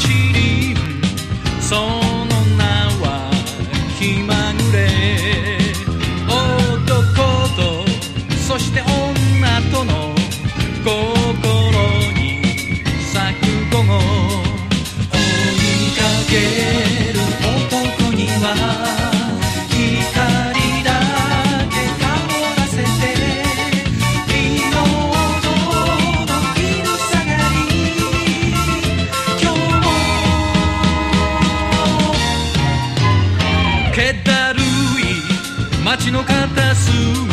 りん、その名は気まぐれ。男とそして女との心に咲く午後、追いかける男には光だけ灯らせて、リモートの昼下がり、今日も気だるい街の片隅